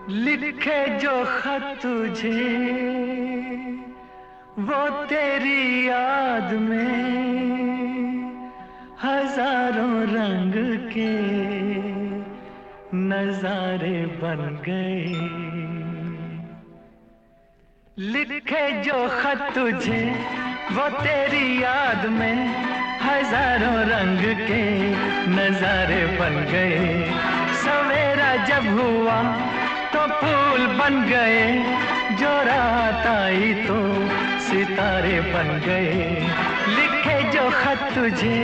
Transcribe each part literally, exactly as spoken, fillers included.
लिखे जो खत तुझे वो तेरी याद में हजारों रंग के नजारे बन गए। लिखे जो खत तुझे वो तेरी याद में हजारों रंग के नजारे बन गए। सवेरा जब हुआ तो फूल बन गए, जो रात आई तो सितारे बन गए। लिखे जो खत तुझे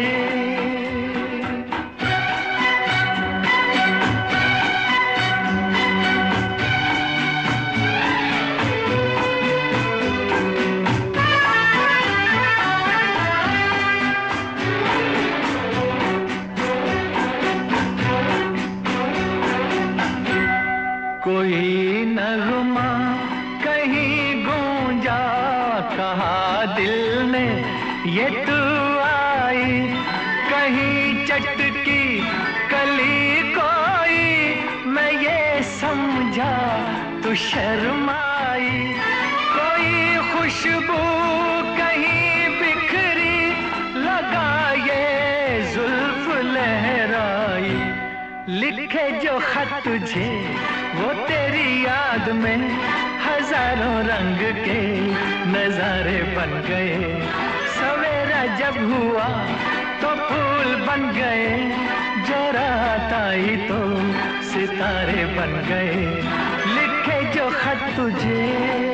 कोई नगमा कहीं गूंजा, कहा दिल ने ये तू आई। कहीं चटकी कली कोई, मैं ये समझा तू शर्माई। कोई खुशबू कहीं बिखरी, लगा ये जुल्फ लहराई। लिखे जो खत तुझे वो तेरी याद में हजारों रंग के नजारे बन गए। सवेरा जब हुआ तो फूल बन गए, जो रात आई तो सितारे बन गए। लिखे जो खत तुझे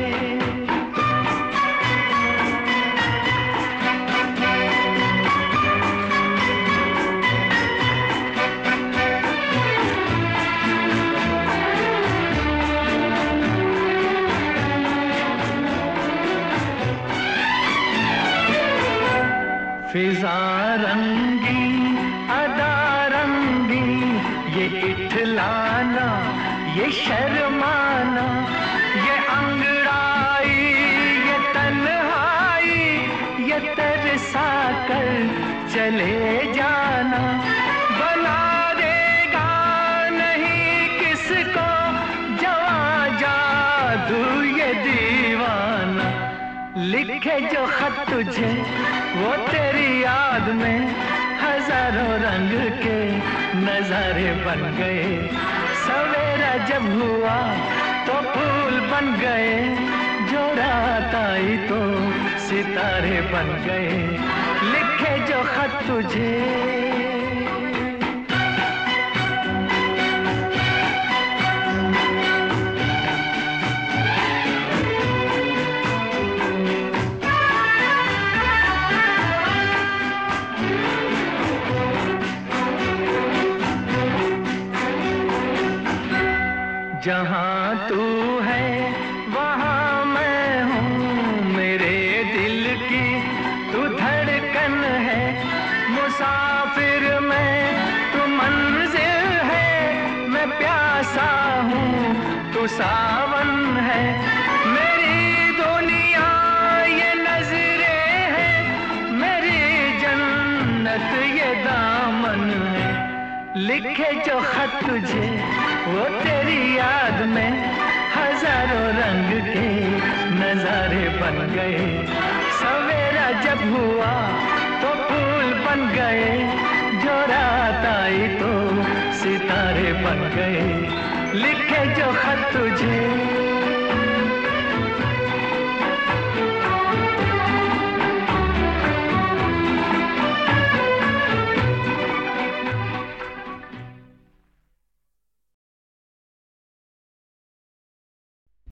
फिजा रंगी अदा रंगी, ये इठलाना ये शर्माना, ये अंगड़ाई ये तन्हाई, ये तरसा कर चले जाना। बना देगा नहीं किसको जवां जादू ये दीवाना। लिखे जो खत तुझे वो तेरी याद में हजारों रंग के नजारे बन गए। सवेरा जब हुआ तो फूल बन गए, जो रात आई तो सितारे बन गए। लिखे जो खत तुझे जहाँ तू है वहाँ मैं हूँ, मेरे दिल की तू धड़कन है। मुसाफिर मैं तू मंजिल है, मैं प्यासा हूँ तू सावन है। मेरी दुनिया ये नजरें है, मेरी जन्नत ये दामन है। लिखे जो खत तुझे वो तेरी याद में हजारों रंग के नजारे बन गए। सवेरा जब हुआ तो फूल बन गए, जो रात आई तो सितारे बन गए। लिखे जो खत तुझे